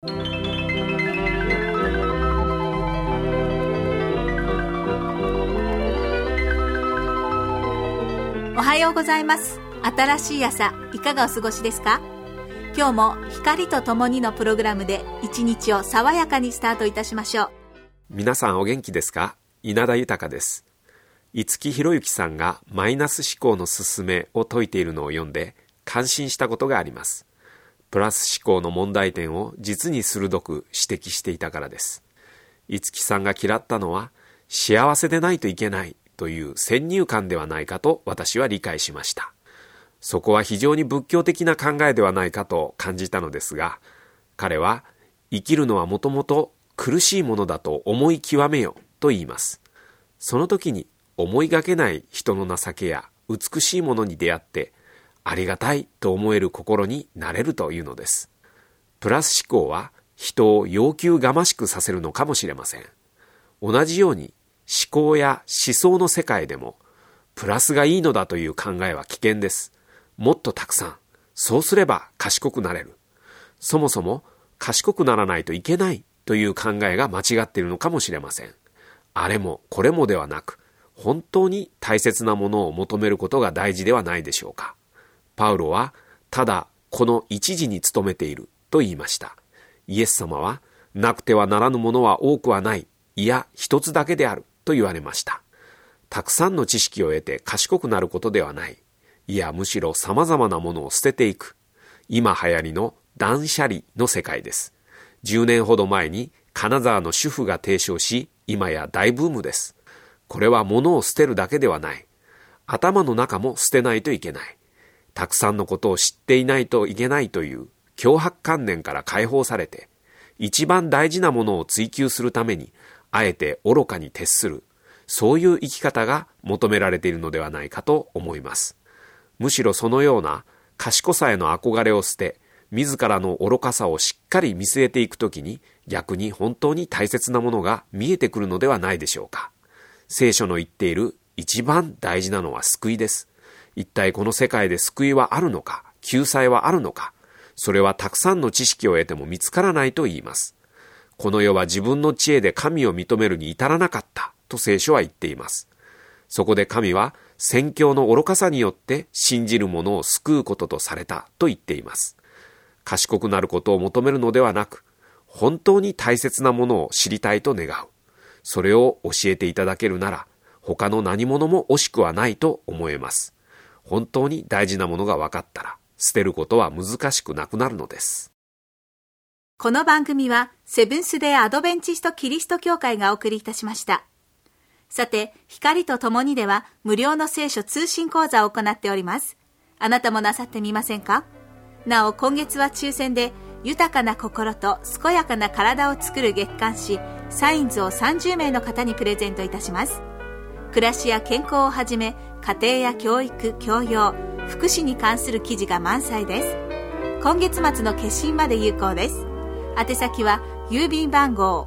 おはようございます。新しい朝、いかがお過ごしですか？今日も光とともにのプログラムで一日を爽やかにスタートいたしましょう。 皆さんお元気ですか？稲田豊です。五木ひろゆきさんがマイナス思考のすすめを説いているのを読んで感心したことがあります。プラス思考の問題点を実に鋭く指摘していたからです。五木さんが嫌ったのは幸せでないといけないという先入観ではないかと私は理解しました。そこは非常に仏教的な考えではないかと感じたのですが、彼は生きるのはもともと苦しいものだと思い極めよと言います。その時に思いがけない人の情けや美しいものに出会ってありがたいと思える心になれるというのです。プラス思考は人を要求がましくさせるのかもしれません。同じように思考や思想の世界でもプラスがいいのだという考えは危険です。もっとたくさん、そうすれば賢くなれる。そもそも賢くならないといけないという考えが間違っているのかもしれません。あれもこれもではなく、本当に大切なものを求めることが大事ではないでしょうか。パウロはただこの一時に努めていると言いました。イエス様はなくてはならぬものは多くはない、いや一つだけであると言われました。たくさんの知識を得て賢くなることではない。いやむしろ様々なものを捨てていく。今流行りの断捨離の世界です。10年ほど前に金沢の主婦が提唱し、今や大ブームです。これは物を捨てるだけではない。頭の中も捨てないといけない。たくさんのことを知っていないといけないという強迫観念から解放されて、一番大事なものを追求するために、あえて愚かに徹する、そういう生き方が求められているのではないかと思います。むしろそのような賢さへの憧れを捨て、自らの愚かさをしっかり見据えていくときに、逆に本当に大切なものが見えてくるのではないでしょうか。聖書の言っている一番大事なのは救いです。一体この世界で救いはあるのか、救済はあるのか、それはたくさんの知識を得ても見つからないと言います。この世は自分の知恵で神を認めるに至らなかったと聖書は言っています。そこで神は宣教の愚かさによって信じる者を救うこととされたと言っています。賢くなることを求めるのではなく、本当に大切なものを知りたいと願う。それを教えていただけるなら、他の何者も惜しくはないと思えます。本当に大事なものが分かったら、捨てることは難しくなくなるのです。 この番組はセブンスデーアドベンチストキリスト教会がお送りいたしました。さて、光とともにでは無料の聖書通信講座を行っております。あなたもなさってみませんか？なお、今月は抽選で豊かな心と健やかな体を作る月刊誌サインズを30名の方にプレゼントいたします。暮らしや健康をはじめ、家庭や教育、教養、福祉に関する記事が満載です。今月末の決心まで有効です。宛先は郵便番号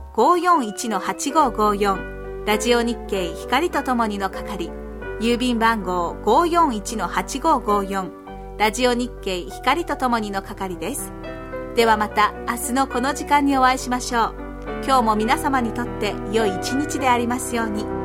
541-8554 ラジオ日経光とともにの係、郵便番号 541-8554 ラジオ日経光とともにの係です。ではまた明日のこの時間にお会いしましょう。今日も皆様にとって良い一日でありますように。